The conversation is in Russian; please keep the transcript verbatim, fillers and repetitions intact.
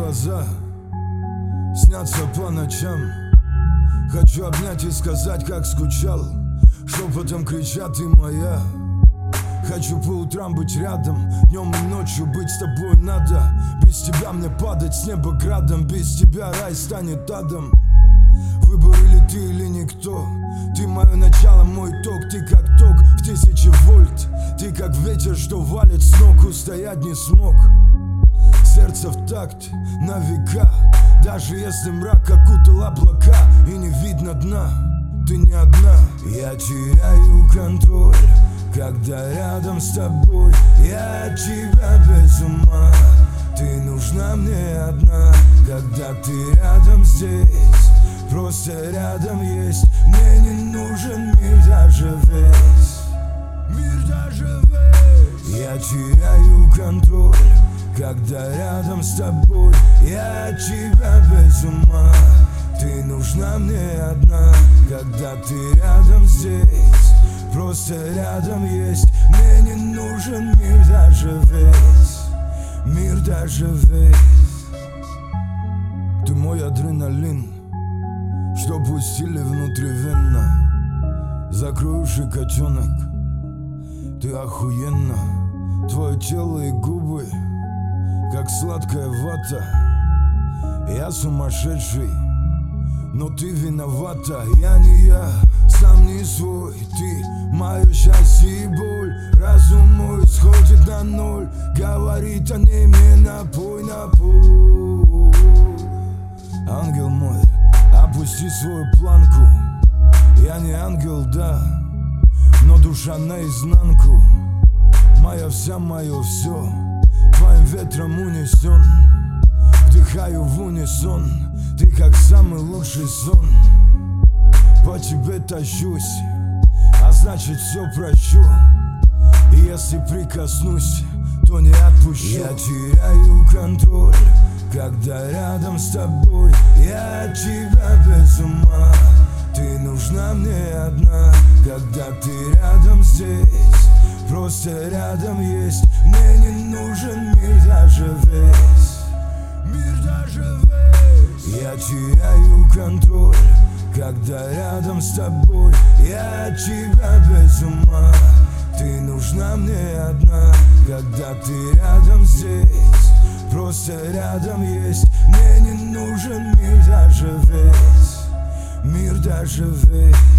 глаза снятся по ночам. Хочу обнять и сказать, как скучал. Шепотом кричат: ты моя. Хочу по утрам быть рядом, днем и ночью быть с тобой надо. Без тебя мне падать с неба градом, без тебя рай станет адом. Выбор или ты, или никто. Ты мое начало, мой ток. Ты как ток в тысячи вольт. Ты как ветер, что валит с ног. Устоять не смог. Сердце в такт на века. Даже если мрак окутал облака и не видно дна, ты не одна. Я теряю контроль, когда рядом с тобой. Я от тебя без ума. Ты нужна мне одна, когда ты рядом здесь. Просто рядом есть. Мне не нужен мир даже весь. Мир даже весь. Я теряю контроль, когда рядом с тобой. Я от тебя без ума. Ты нужна мне одна, когда ты рядом здесь. Просто рядом есть. Мне не нужен мир даже весь. Мир даже весь. Ты мой адреналин, что пустили внутривенно. Закрой уши, котенок, ты охуенно. Твое тело и губы, как сладкая вата. Я сумасшедший, но ты виновата. Я не я, сам не свой. Ты мое счастье и боль. Разум мой сходит на ноль. Говорит о ней мне: напой, напой. Ангел мой, опусти свою планку. Я не ангел, да, но душа наизнанку. Моя вся, мое все, твоим ветром унесен. Вдыхаю в унисон. Ты как самый лучший сон. По тебе тащусь, а значит все прощу. И если прикоснусь, то не отпущу. Я теряю контроль, когда рядом с тобой. Я от тебя без ума. Ты нужна мне одна, когда ты рядом здесь. Просто рядом есть. Мне не нужен мир даже весь. Мир даже весь. Я теряю контроль, когда рядом с тобой. Я от тебя без ума. Ты нужна мне одна, когда ты рядом здесь. Просто рядом есть. Мне не нужен мир даже весь. Мир даже весь.